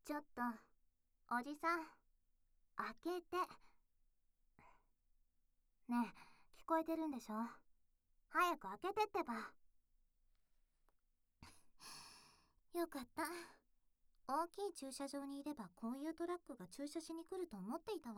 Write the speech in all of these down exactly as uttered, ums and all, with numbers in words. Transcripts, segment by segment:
ちょっと、おじさん、開けて。ねえ、聞こえてるんでしょ？早く開けてってば。よかった。大きい駐車場にいればこういうトラックが駐車しに来ると思っていたわ。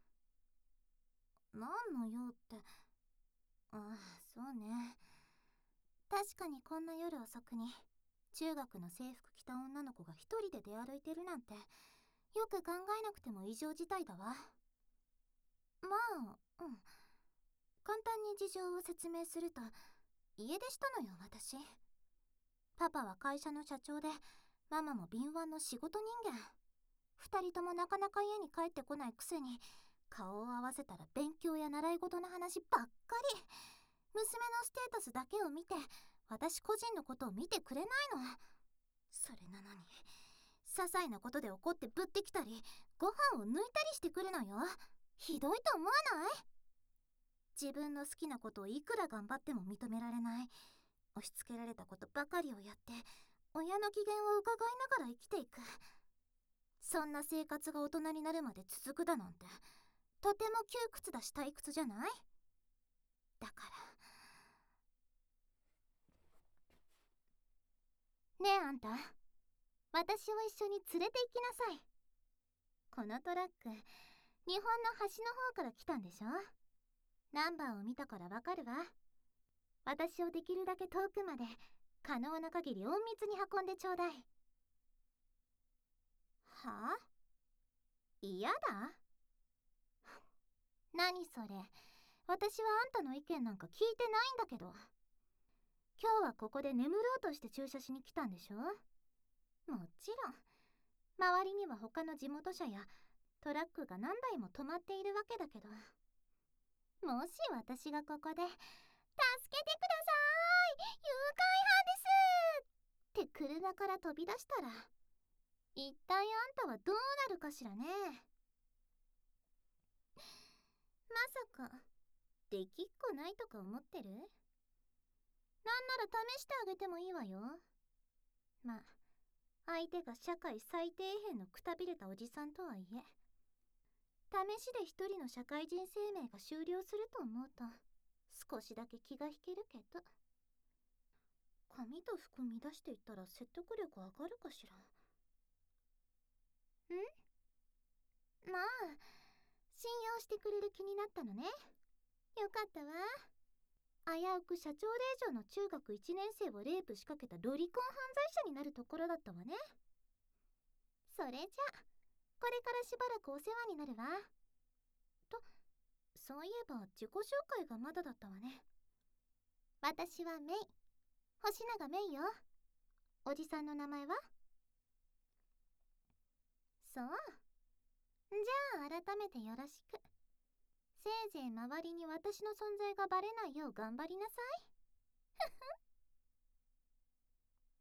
何の用って。ああ、そうね。確かにこんな夜遅くに中学の制服着た女の子が一人で出歩いてるなんて、よく考えなくても異常事態だわ。まあ、うん。簡単に事情を説明すると、家出したのよ、私。パパは会社の社長で、ママも敏腕の仕事人間。二人ともなかなか家に帰ってこないくせに、顔を合わせたら勉強や習い事の話ばっかり。娘のステータスだけを見て、私個人のことを見てくれないの。それなのに、些細なことで怒ってぶってきたり、ご飯を抜いたりしてくるのよ。ひどいと思わない？自分の好きなことをいくら頑張っても認められない。押し付けられたことばかりをやって、親の機嫌を伺いながら生きていく。そんな生活が大人になるまで続くだなんて、とても窮屈だし退屈じゃない？だから。ねえあんた、私を一緒に連れて行きなさい。このトラック、日本の端の方から来たんでしょ？ナンバーを見たからわかるわ。私をできるだけ遠くまで可能な限り隠密に運んでちょうだい。はあ？嫌だ？何それ。私はあんたの意見なんか聞いてないんだけど。今日はここで眠ろうとして駐車しに来たんでしょ？もちろん周りには他の地元車やトラックが何台も止まっているわけだけど、もし私がここで「助けてください、誘拐犯です」って車から飛び出したら、一体あんたはどうなるかしらね。まさかできっこないとか思ってる？なんなら試してあげてもいいわよ。まあ相手が社会最底辺のくたびれたおじさんとはいえ、試しで一人の社会人生命が終了すると思うと少しだけ気が引けるけど。髪と服乱していったら説得力上がるかしら。ん？まあ信用してくれる気になったのね。よかったわ。危うく社長令嬢の中学いちねん生をレイプしかけたロリコン犯罪者になるところだったわね。それじゃあこれからしばらくお世話になるわ。と、そういえば自己紹介がまだだったわね。私はメイ、星永メイよ。おじさんの名前は？そう。じゃあ改めてよろしく。せいぜい周りに私の存在がバレないよう頑張りなさい。